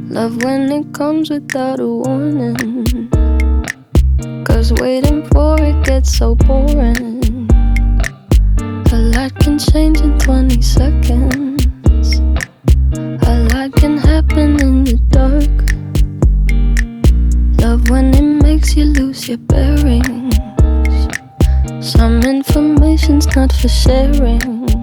Love when it comes without a warning, 'cause waiting for it gets so boring. A lot can change in 20 seconds. A lot can happen in the dark. Love when it makes you lose your bearings. Some information's not for sharing.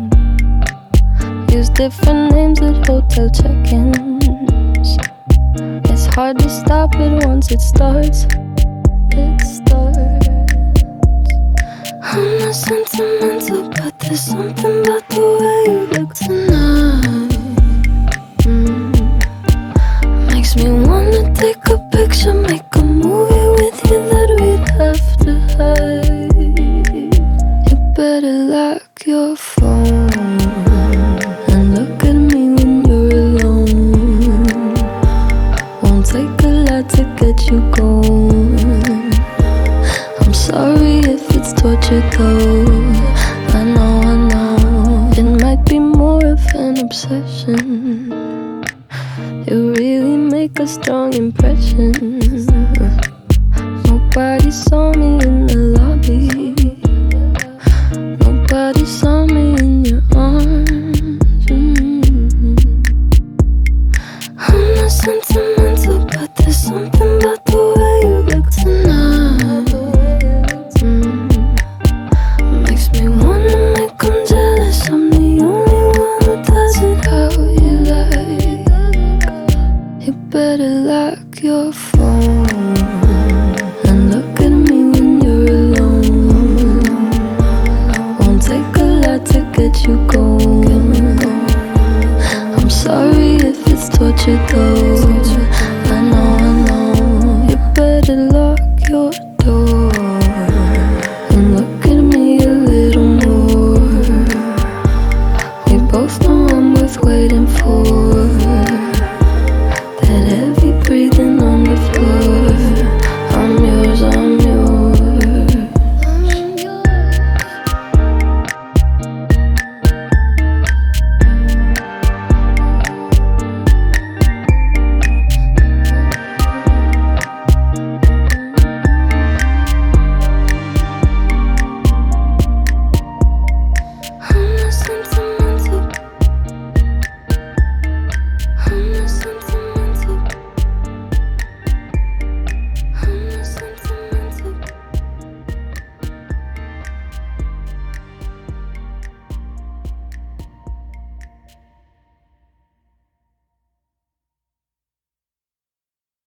Use different names at hotel check-ins. It's hard to stop it once it starts. It starts. I'm not sentimental, but there's something about the way you look tonight. Makes me wanna take a picture, make a movie with you that we'd have to hide. You better lock your phone and look at me when you're alone. Won't take a lot to get you going. I'm sorry if it's torture though. I know it might be more of an obsession. You really make a strong impression. Nobody saw me in the lobby. Nobody saw me in your arms. I'm not sentimental, but there's something about the way you look tonight. Makes me wanna make 'em jealous. I'm the only one who does it how you like. You better lock your phone and look at me when you're alone. Won't take a lot to get you going. I'm sorry if it's torture though.